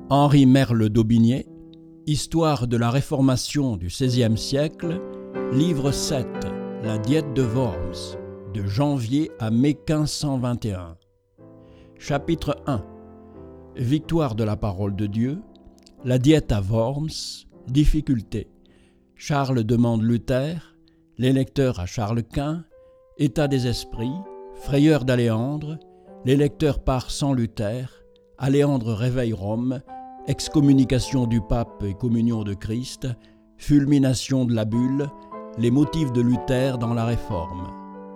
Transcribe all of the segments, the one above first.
Henri Merle-Daubigné, Histoire de la Réformation du XVIe siècle, livre 7, La Diète de Worms, de janvier à mai 1521. Chapitre 1. Victoire de la parole de Dieu, la diète à Worms, difficulté. Charles demande Luther, l'électeur à Charles Quint, état des esprits, frayeur d'Aléandre, l'électeur part sans Luther, Aléandre réveille Rome, excommunication du pape et communion de Christ, fulmination de la bulle, les motifs de Luther dans la Réforme.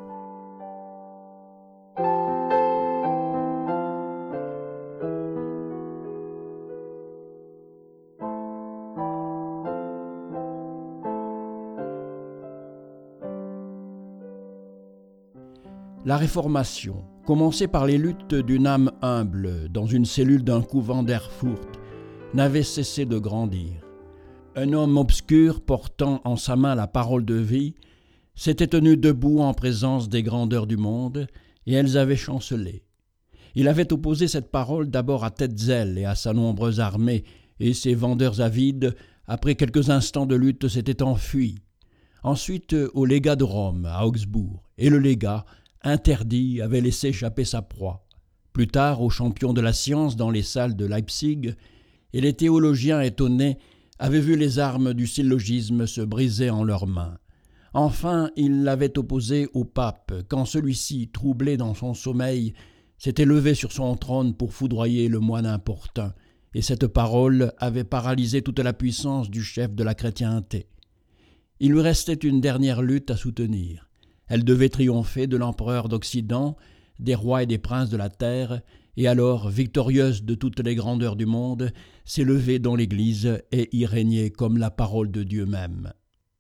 La Réformation, commencée par les luttes d'une âme humble dans une cellule d'un couvent d'Erfurt, n'avait cessé de grandir. Un homme obscur portant en sa main la parole de vie s'était tenu debout en présence des grandeurs du monde, et elles avaient chancelé. Il avait opposé cette parole d'abord à Tetzel et à sa nombreuse armée, et ses vendeurs avides, après quelques instants de lutte, s'étaient enfuis. Ensuite au légat de Rome, à Augsbourg, et le légat, interdit, avait laissé échapper sa proie. Plus tard, aux champions de la science dans les salles de Leipzig, et les théologiens étonnés avaient vu les armes du syllogisme se briser en leurs mains. Enfin, ils l'avaient opposé au pape, quand celui-ci, troublé dans son sommeil, s'était levé sur son trône pour foudroyer le moine importun, et cette parole avait paralysé toute la puissance du chef de la chrétienté. Il lui restait une dernière lutte à soutenir. Elle devait triompher de l'empereur d'Occident, des rois et des princes de la terre, et alors, victorieuse de toutes les grandeurs du monde, s'élever dans l'Église et y régner comme la parole de Dieu même.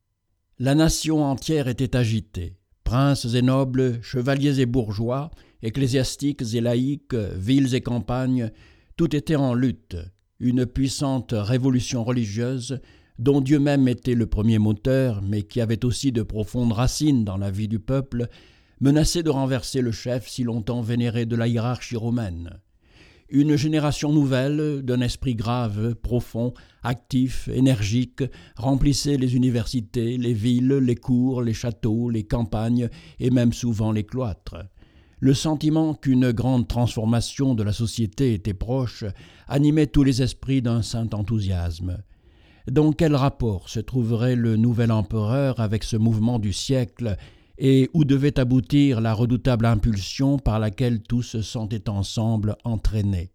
La nation entière était agitée. Princes et nobles, chevaliers et bourgeois, ecclésiastiques et laïcs, villes et campagnes, tout était en lutte. Une puissante révolution religieuse, dont Dieu même était le premier moteur, mais qui avait aussi de profondes racines dans la vie du peuple, menaçait de renverser le chef si longtemps vénéré de la hiérarchie romaine. Une génération nouvelle, d'un esprit grave, profond, actif, énergique, remplissait les universités, les villes, les cours, les châteaux, les campagnes et même souvent les cloîtres. Le sentiment qu'une grande transformation de la société était proche animait tous les esprits d'un saint enthousiasme. Dans quel rapport se trouverait le nouvel empereur avec ce mouvement du siècle et où devait aboutir la redoutable impulsion par laquelle tous se sentaient ensemble entraînés?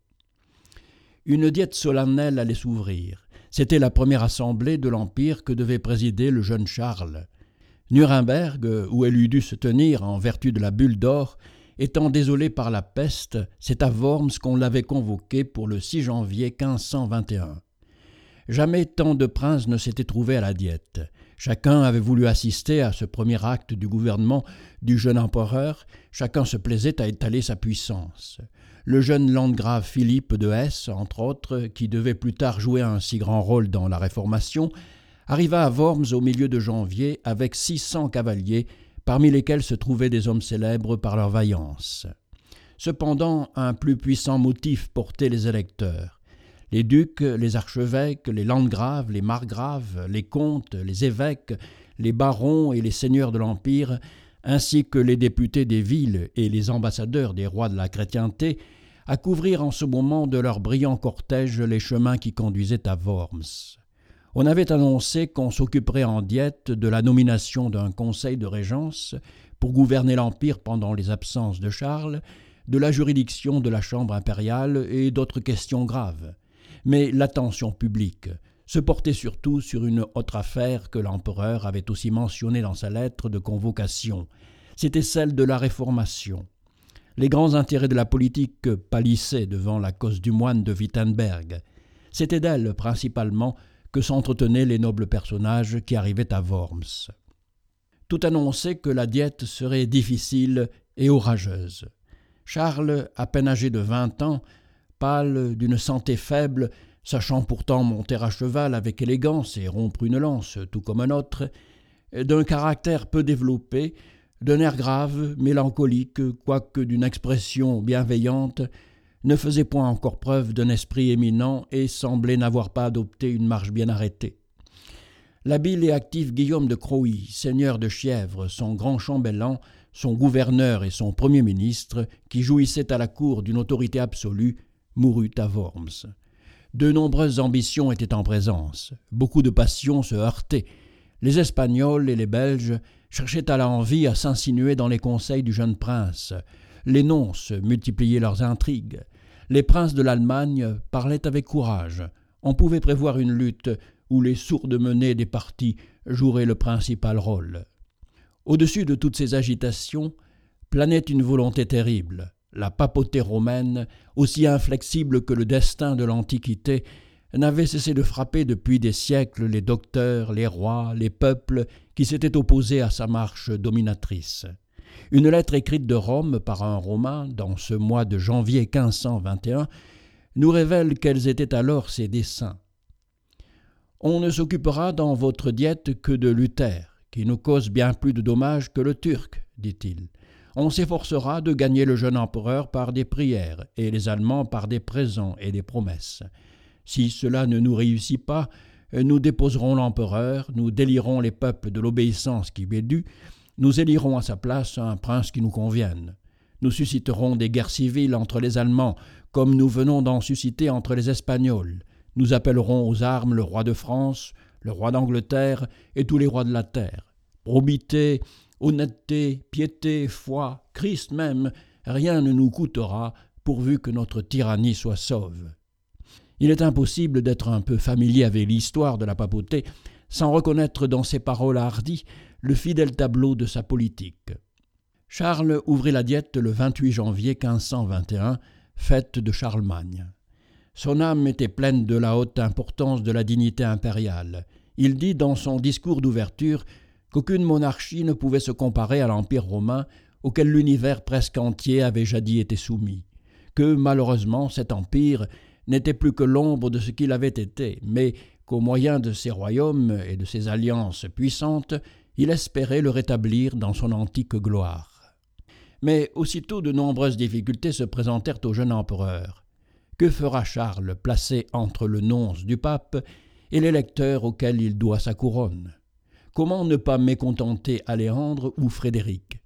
Une diète solennelle allait s'ouvrir. C'était la première assemblée de l'Empire que devait présider le jeune Charles. Nuremberg, où elle eût dû se tenir en vertu de la bulle d'or, étant désolée par la peste, c'est à Worms qu'on l'avait convoquée pour le 6 janvier 1521. Jamais tant de princes ne s'étaient trouvés à la diète. Chacun avait voulu assister à ce premier acte du gouvernement du jeune empereur, chacun se plaisait à étaler sa puissance. Le jeune landgrave Philippe de Hesse, entre autres, qui devait plus tard jouer un si grand rôle dans la Réformation, arriva à Worms au milieu de janvier avec 600 cavaliers, parmi lesquels se trouvaient des hommes célèbres par leur vaillance. Cependant, un plus puissant motif portait les électeurs. Les ducs, les archevêques, les landgraves, les margraves, les comtes, les évêques, les barons et les seigneurs de l'Empire, ainsi que les députés des villes et les ambassadeurs des rois de la chrétienté, accouvrirent en ce moment de leur brillant cortège les chemins qui conduisaient à Worms. On avait annoncé qu'on s'occuperait en diète de la nomination d'un conseil de régence pour gouverner l'Empire pendant les absences de Charles, de la juridiction de la Chambre impériale et d'autres questions graves. Mais l'attention publique se portait surtout sur une autre affaire que l'empereur avait aussi mentionnée dans sa lettre de convocation. C'était celle de la Réformation. Les grands intérêts de la politique pâlissaient devant la cause du moine de Wittenberg. C'était d'elle, principalement, que s'entretenaient les nobles personnages qui arrivaient à Worms. Tout annonçait que la diète serait difficile et orageuse. Charles, à peine âgé de 20 ans, pâle, d'une santé faible, sachant pourtant monter à cheval avec élégance et rompre une lance, tout comme un autre, d'un caractère peu développé, d'un air grave, mélancolique, quoique d'une expression bienveillante, ne faisait point encore preuve d'un esprit éminent et semblait n'avoir pas adopté une marche bien arrêtée. L'habile et actif Guillaume de Croÿ, seigneur de Chièvres, son grand chambellan, son gouverneur et son premier ministre, qui jouissait à la cour d'une autorité absolue, mourut à Worms. De nombreuses ambitions étaient en présence, beaucoup de passions se heurtaient. Les Espagnols et les Belges cherchaient à l'envi à s'insinuer dans les conseils du jeune prince. Les nonces multipliaient leurs intrigues. Les princes de l'Allemagne parlaient avec courage. On pouvait prévoir une lutte où les sourdes menées des partis joueraient le principal rôle. Au-dessus de toutes ces agitations planait une volonté terrible. La papauté romaine, aussi inflexible que le destin de l'Antiquité, n'avait cessé de frapper depuis des siècles les docteurs, les rois, les peuples qui s'étaient opposés à sa marche dominatrice. Une lettre écrite de Rome par un Romain dans ce mois de janvier 1521 nous révèle quels étaient alors ses desseins. « On ne s'occupera dans votre diète que de Luther, qui nous cause bien plus de dommages que le Turc, dit-il. On s'efforcera de gagner le jeune empereur par des prières et les Allemands par des présents et des promesses. Si cela ne nous réussit pas, nous déposerons l'empereur, nous délierons les peuples de l'obéissance qui m'est due, nous élirons à sa place un prince qui nous convienne. Nous susciterons des guerres civiles entre les Allemands, comme nous venons d'en susciter entre les Espagnols. Nous appellerons aux armes le roi de France, le roi d'Angleterre et tous les rois de la terre. Probité, honnêteté, piété, foi, Christ même, rien ne nous coûtera pourvu que notre tyrannie soit sauve. » Il est impossible d'être un peu familier avec l'histoire de la papauté sans reconnaître dans ces paroles hardies le fidèle tableau de sa politique. Charles ouvrit la diète le 28 janvier 1521, fête de Charlemagne. Son âme était pleine de la haute importance de la dignité impériale. Il dit dans son discours d'ouverture qu'aucune monarchie ne pouvait se comparer à l'Empire romain auquel l'univers presque entier avait jadis été soumis, que malheureusement cet empire n'était plus que l'ombre de ce qu'il avait été, mais qu'au moyen de ses royaumes et de ses alliances puissantes, il espérait le rétablir dans son antique gloire. Mais aussitôt de nombreuses difficultés se présentèrent au jeune empereur. Que fera Charles placé entre le nonce du pape et l'électeur auquel il doit sa couronne? Comment ne pas mécontenter Aléandre ou Frédéric?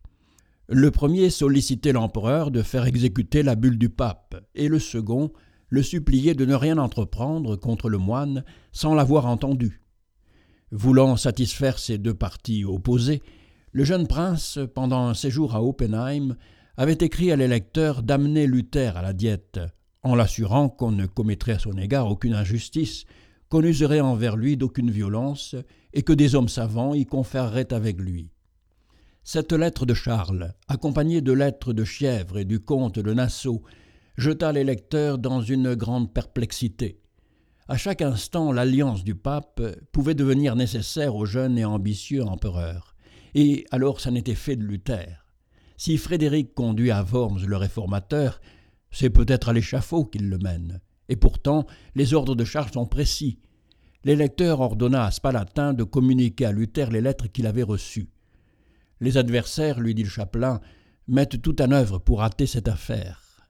Le premier sollicitait l'empereur de faire exécuter la bulle du pape, et le second le suppliait de ne rien entreprendre contre le moine sans l'avoir entendu. Voulant satisfaire ces deux partis opposés, le jeune prince, pendant un séjour à Oppenheim, avait écrit à l'électeur d'amener Luther à la diète, en l'assurant qu'on ne commettrait à son égard aucune injustice, qu'on userait envers lui d'aucune violence et que des hommes savants y conféreraient avec lui. Cette lettre de Charles, accompagnée de lettres de Chièvres et du comte de Nassau, jeta l'électeur dans une grande perplexité. À chaque instant, l'alliance du pape pouvait devenir nécessaire au jeune et ambitieux empereur. Et alors ça n'était fait de Luther. Si Frédéric conduit à Worms le réformateur, c'est peut-être à l'échafaud qu'il le mène. Et pourtant, les ordres de Charles sont précis. L'électeur ordonna à Spalatin de communiquer à Luther les lettres qu'il avait reçues. Les adversaires, lui dit le chapelain, mettent tout en œuvre pour hâter cette affaire.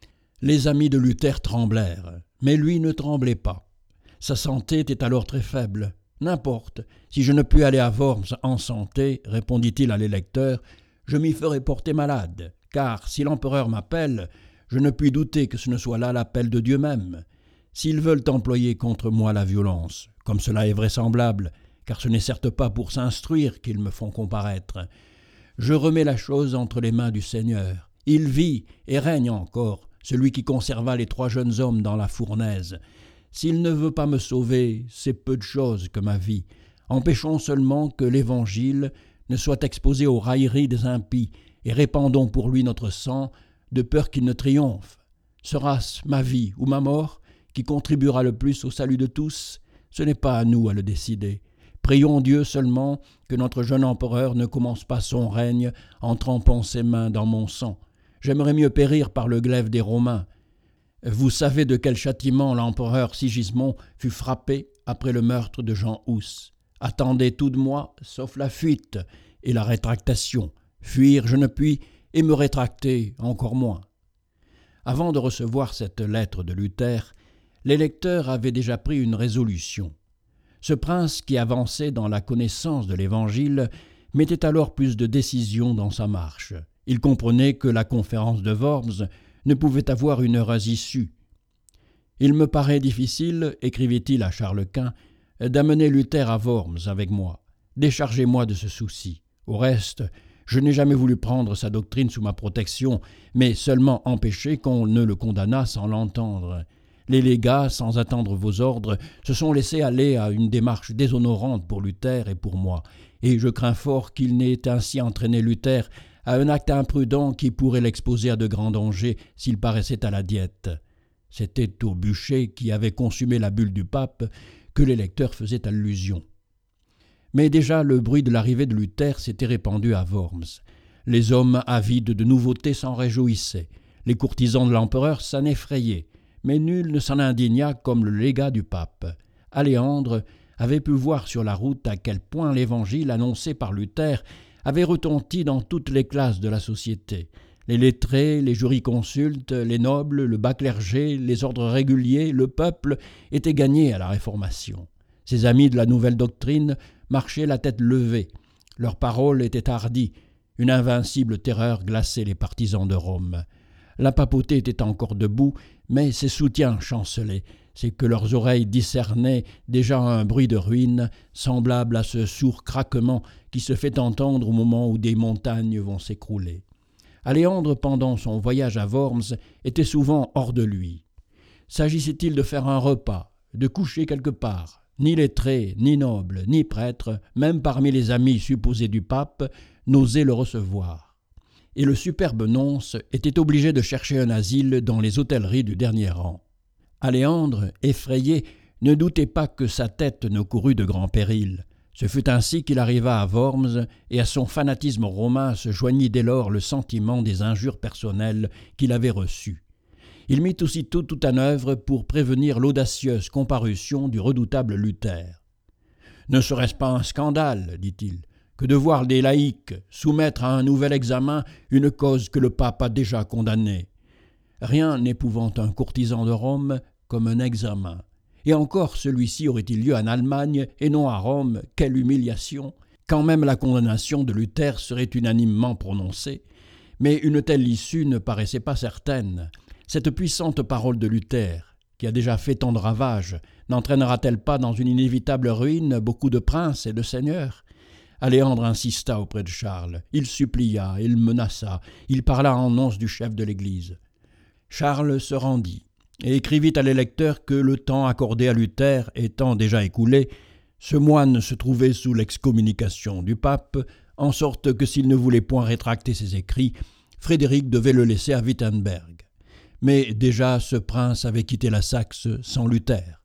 Les amis de Luther tremblèrent, mais lui ne tremblait pas. Sa santé était alors très faible. « N'importe, si je ne puis aller à Worms en santé, répondit-il à l'électeur, je m'y ferai porter malade, car si l'empereur m'appelle, je ne puis douter que ce ne soit là l'appel de Dieu même. S'ils veulent employer contre moi la violence, comme cela est vraisemblable, car ce n'est certes pas pour s'instruire qu'ils me font comparaître, je remets la chose entre les mains du Seigneur. Il vit et règne encore, celui qui conserva les 3 jeunes hommes dans la fournaise. S'il ne veut pas me sauver, c'est peu de chose que ma vie. Empêchons seulement que l'Évangile ne soit exposé aux railleries des impies et répandons pour lui notre sang, de peur qu'il ne triomphe. Sera-ce ma vie ou ma mort qui contribuera le plus au salut de tous? Ce n'est pas à nous à le décider. Prions Dieu seulement que notre jeune empereur ne commence pas son règne en trempant ses mains dans mon sang. J'aimerais mieux périr par le glaive des Romains. Vous savez de quel châtiment l'empereur Sigismond fut frappé après le meurtre de Jean Hus. Attendez tout de moi, sauf la fuite et la rétractation. Fuir je ne puis, et me rétracter encore moins. Avant de recevoir cette lettre de Luther, l'électeur avait déjà pris une résolution. Ce prince qui avançait dans la connaissance de l'Évangile mettait alors plus de décision dans sa marche. Il comprenait que la conférence de Worms ne pouvait avoir une heureuse issue. « Il me paraît difficile, écrivit-il à Charles Quint, d'amener Luther à Worms avec moi. Déchargez-moi de ce souci. Au reste, je n'ai jamais voulu prendre sa doctrine sous ma protection, mais seulement empêcher qu'on ne le condamnât sans l'entendre. Les légats, sans attendre vos ordres, se sont laissés aller à une démarche déshonorante pour Luther et pour moi, et je crains fort qu'il n'ait ainsi entraîné Luther à un acte imprudent qui pourrait l'exposer à de grands dangers s'il paraissait à la Diète. » C'était au bûcher qui avait consumé la bulle du pape que l'électeur faisait allusion. Mais déjà le bruit de l'arrivée de Luther s'était répandu à Worms. Les hommes avides de nouveautés s'en réjouissaient. Les courtisans de l'empereur s'en effrayaient. Mais nul ne s'en indigna comme le légat du pape. Aléandre avait pu voir sur la route à quel point l'évangile annoncé par Luther avait retenti dans toutes les classes de la société. Les lettrés, les jurisconsultes, les nobles, le bas clergé, les ordres réguliers, le peuple étaient gagnés à la Réformation. Ses amis de la nouvelle doctrine marchaient la tête levée. Leurs paroles étaient hardies. Une invincible terreur glaçait les partisans de Rome. La papauté était encore debout, mais ses soutiens chancelaient. C'est que leurs oreilles discernaient déjà un bruit de ruine, semblable à ce sourd craquement qui se fait entendre au moment où des montagnes vont s'écrouler. Aléandre, pendant son voyage à Worms, était souvent hors de lui. S'agissait-il de faire un repas, de coucher quelque part? Ni lettrés, ni nobles, ni prêtres, même parmi les amis supposés du pape, n'osaient le recevoir. Et le superbe nonce était obligé de chercher un asile dans les hôtelleries du dernier rang. Aléandre, effrayé, ne doutait pas que sa tête ne courût de grands périls. Ce fut ainsi qu'il arriva à Worms, et à son fanatisme romain se joignit dès lors le sentiment des injures personnelles qu'il avait reçues. Il mit aussitôt tout en œuvre pour prévenir l'audacieuse comparution du redoutable Luther. « Ne serait-ce pas un scandale, dit-il, que de voir des laïcs soumettre à un nouvel examen une cause que le pape a déjà condamnée? Rien n'épouvante un courtisan de Rome comme un examen. Et encore celui-ci aurait-il lieu en Allemagne et non à Rome, quelle humiliation! Quand même la condamnation de Luther serait unanimement prononcée, mais une telle issue ne paraissait pas certaine. Cette puissante parole de Luther, qui a déjà fait tant de ravages, n'entraînera-t-elle pas dans une inévitable ruine beaucoup de princes et de seigneurs? Aléandre insista auprès de Charles. Il supplia, il menaça, il parla en nonce du chef de l'Église. Charles se rendit et écrivit à l'électeur que le temps accordé à Luther étant déjà écoulé, ce moine se trouvait sous l'excommunication du pape, en sorte que s'il ne voulait point rétracter ses écrits, Frédéric devait le laisser à Wittenberg. Mais déjà ce prince avait quitté la Saxe sans Luther.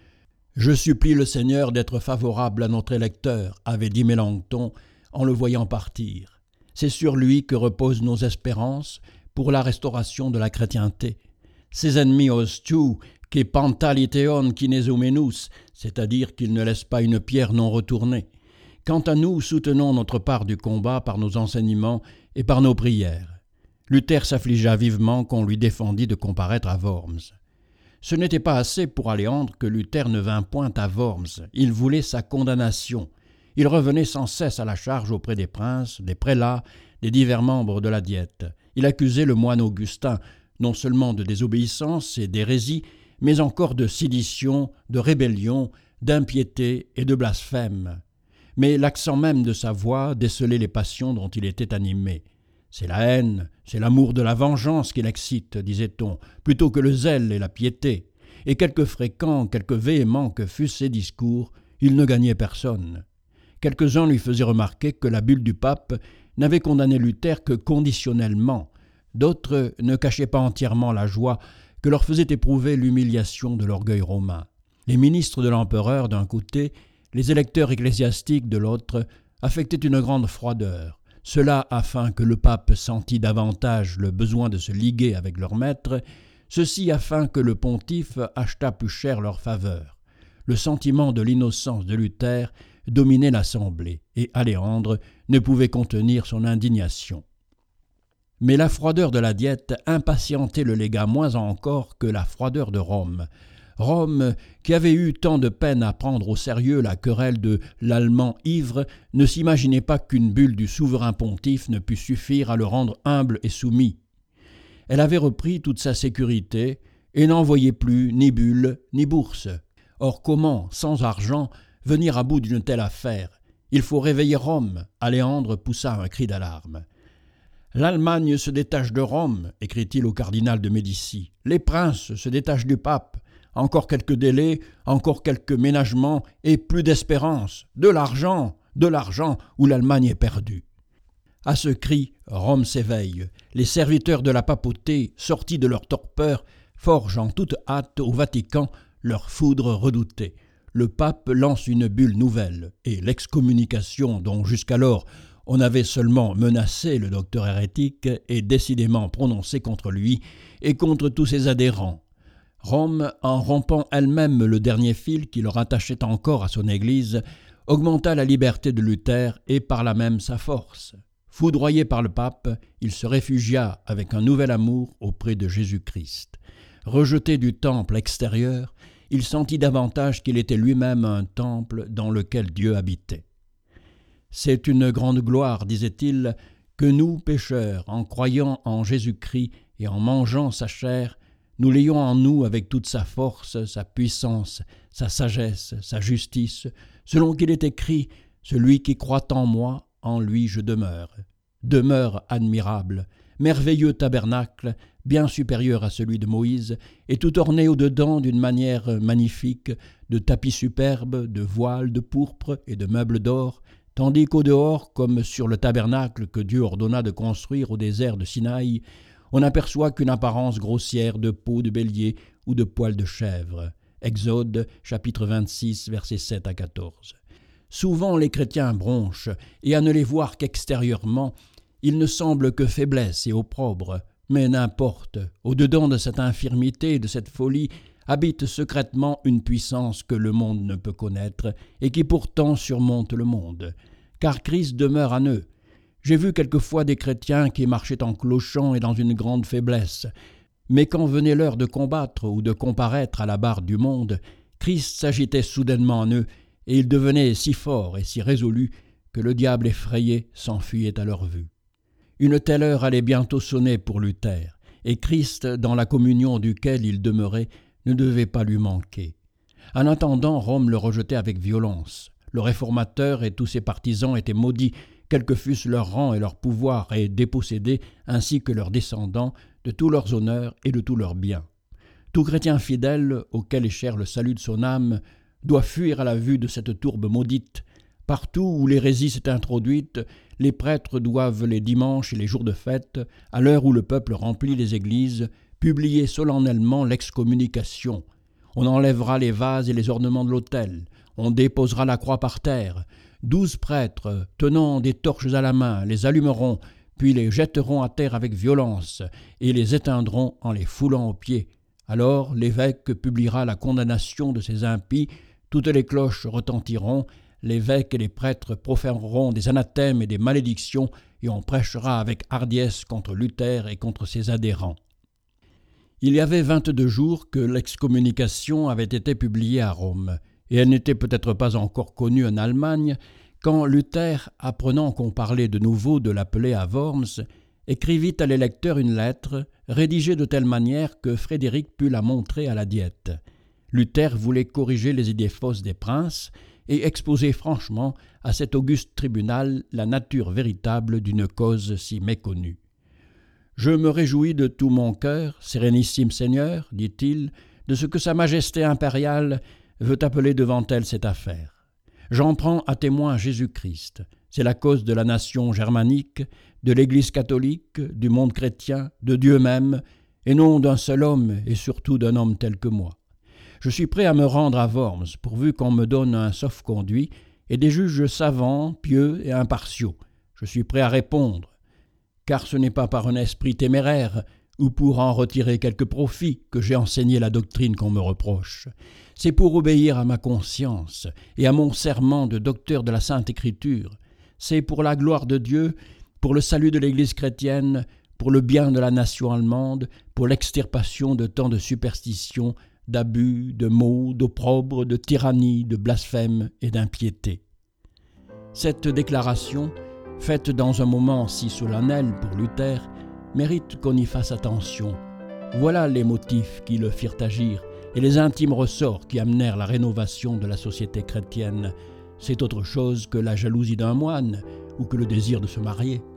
« Je supplie le Seigneur d'être favorable à notre électeur », avait dit Mélenchon en le voyant partir. « C'est sur lui que reposent nos espérances pour la restauration de la chrétienté. Ses ennemis osent tout, que pantaliteon kinesumenus, c'est-à-dire qu'ils ne laissent pas une pierre non retournée. Quant à nous, soutenons notre part du combat par nos enseignements et par nos prières. » Luther s'affligea vivement qu'on lui défendit de comparaître à Worms. Ce n'était pas assez pour Aléandre que Luther ne vint point à Worms. Il voulait sa condamnation. Il revenait sans cesse à la charge auprès des princes, des prélats, des divers membres de la Diète. Il accusait le moine Augustin non seulement de désobéissance et d'hérésie, mais encore de sédition, de rébellion, d'impiété et de blasphème. Mais l'accent même de sa voix décelait les passions dont il était animé. C'est la haine, c'est l'amour de la vengeance qui l'excite, disait-on, plutôt que le zèle et la piété. Et quelque fréquents, quelque véhéments que fussent ses discours, il ne gagnait personne. Quelques-uns lui faisaient remarquer que la bulle du pape n'avait condamné Luther que conditionnellement. D'autres ne cachaient pas entièrement la joie que leur faisait éprouver l'humiliation de l'orgueil romain. Les ministres de l'empereur d'un côté, les électeurs ecclésiastiques de l'autre, affectaient une grande froideur. Cela afin que le pape sentît davantage le besoin de se liguer avec leur maître, ceci afin que le pontife achetât plus cher leur faveur. Le sentiment de l'innocence de Luther dominait l'assemblée, et Aléandre ne pouvait contenir son indignation. Mais la froideur de la Diète impatientait le légat moins encore que la froideur de Rome. Rome, qui avait eu tant de peine à prendre au sérieux la querelle de l'Allemand ivre, ne s'imaginait pas qu'une bulle du souverain pontife ne pût suffire à le rendre humble et soumis. Elle avait repris toute sa sécurité et n'en voyait plus ni bulle ni bourse. Or comment, sans argent, venir à bout d'une telle affaire? Il faut réveiller Rome. Aléandre poussa un cri d'alarme. L'Allemagne se détache de Rome, écrit-il au cardinal de Médicis. Les princes se détachent du pape. Encore quelques délais, encore quelques ménagements et plus d'espérance. De l'argent, ou l'Allemagne est perdue. À ce cri, Rome s'éveille. Les serviteurs de la papauté, sortis de leur torpeur, forgent en toute hâte au Vatican leur foudre redoutée. Le pape lance une bulle nouvelle, et l'excommunication dont jusqu'alors on avait seulement menacé le docteur hérétique est décidément prononcée contre lui et contre tous ses adhérents. Rome, en rompant elle-même le dernier fil qui le rattachait encore à son Église, augmenta la liberté de Luther et par là même sa force. Foudroyé par le pape, il se réfugia avec un nouvel amour auprès de Jésus-Christ. Rejeté du temple extérieur, il sentit davantage qu'il était lui-même un temple dans lequel Dieu habitait. C'est une grande gloire, disait-il, que nous, pécheurs, en croyant en Jésus-Christ et en mangeant sa chair, nous l'ayons en nous avec toute sa force, sa puissance, sa sagesse, sa justice, selon qu'il est écrit « Celui qui croit en moi, en lui je demeure ». Demeure admirable, merveilleux tabernacle, bien supérieur à celui de Moïse, et tout orné au-dedans d'une manière magnifique, de tapis superbes, de voiles de pourpre et de meubles d'or, tandis qu'au-dehors, comme sur le tabernacle que Dieu ordonna de construire au désert de Sinaï, on n'aperçoit qu'une apparence grossière de peau de bélier ou de poil de chèvre. Exode, chapitre 26, versets 7 à 14. Souvent les chrétiens bronchent, et à ne les voir qu'extérieurement, il ne semble que faiblesse et opprobre. Mais n'importe, au-dedans de cette infirmité et de cette folie, habite secrètement une puissance que le monde ne peut connaître et qui pourtant surmonte le monde. Car Christ demeure en eux. J'ai vu quelquefois des chrétiens qui marchaient en clochant et dans une grande faiblesse. Mais quand venait l'heure de combattre ou de comparaître à la barre du monde, Christ s'agitait soudainement en eux, et ils devenaient si forts et si résolus que le diable effrayé s'enfuyait à leur vue. Une telle heure allait bientôt sonner pour Luther, et Christ, dans la communion duquel il demeurait, ne devait pas lui manquer. En attendant, Rome le rejetait avec violence. Le réformateur et tous ses partisans étaient maudits, quels que fussent leurs rangs et leurs pouvoirs, et dépossédés, ainsi que leurs descendants, de tous leurs honneurs et de tous leurs biens. Tout chrétien fidèle, auquel est cher le salut de son âme, doit fuir à la vue de cette tourbe maudite. Partout où l'hérésie s'est introduite, les prêtres doivent les dimanches et les jours de fête, à l'heure où le peuple remplit les églises, publier solennellement l'excommunication. On enlèvera les vases et les ornements de l'autel, on déposera la croix par terre. 12 prêtres, tenant des torches à la main, les allumeront, puis les jetteront à terre avec violence, et les éteindront en les foulant aux pieds. Alors l'évêque publiera la condamnation de ces impies, toutes les cloches retentiront, l'évêque et les prêtres proféreront des anathèmes et des malédictions, et on prêchera avec hardiesse contre Luther et contre ses adhérents. Il y avait 22 jours que l'excommunication avait été publiée à Rome, et elle n'était peut-être pas encore connue en Allemagne, quand Luther, apprenant qu'on parlait de nouveau de l'appeler à Worms, écrivit à l'électeur une lettre, rédigée de telle manière que Frédéric put la montrer à la Diète. Luther voulait corriger les idées fausses des princes et exposer franchement à cet auguste tribunal la nature véritable d'une cause si méconnue. « Je me réjouis de tout mon cœur, sérénissime Seigneur, dit-il, de ce que Sa Majesté impériale veut appeler devant elle cette affaire. J'en prends à témoin Jésus-Christ. C'est la cause de la nation germanique, de l'Église catholique, du monde chrétien, de Dieu même, et non d'un seul homme et surtout d'un homme tel que moi. Je suis prêt à me rendre à Worms, pourvu qu'on me donne un sauf-conduit et des juges savants, pieux et impartiaux. Je suis prêt à répondre, car ce n'est pas par un esprit téméraire ou pour en retirer quelque profit que j'ai enseigné la doctrine qu'on me reproche. C'est pour obéir à ma conscience et à mon serment de docteur de la Sainte Écriture. C'est pour la gloire de Dieu, pour le salut de l'Église chrétienne, pour le bien de la nation allemande, pour l'extirpation de tant de superstitions, d'abus, de maux, d'opprobre, de tyrannie, de blasphème et d'impiété. Cette déclaration, faite dans un moment si solennel pour Luther, mérite qu'on y fasse attention. Voilà les motifs qui le firent agir et les intimes ressorts qui amenèrent la rénovation de la société chrétienne. C'est autre chose que la jalousie d'un moine ou que le désir de se marier.